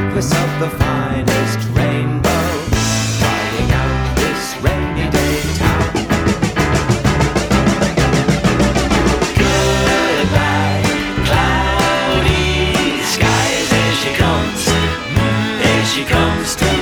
necklace of the finest rainbow, lighting out this rainy day town. Goodbye, cloudy skies, here she comes to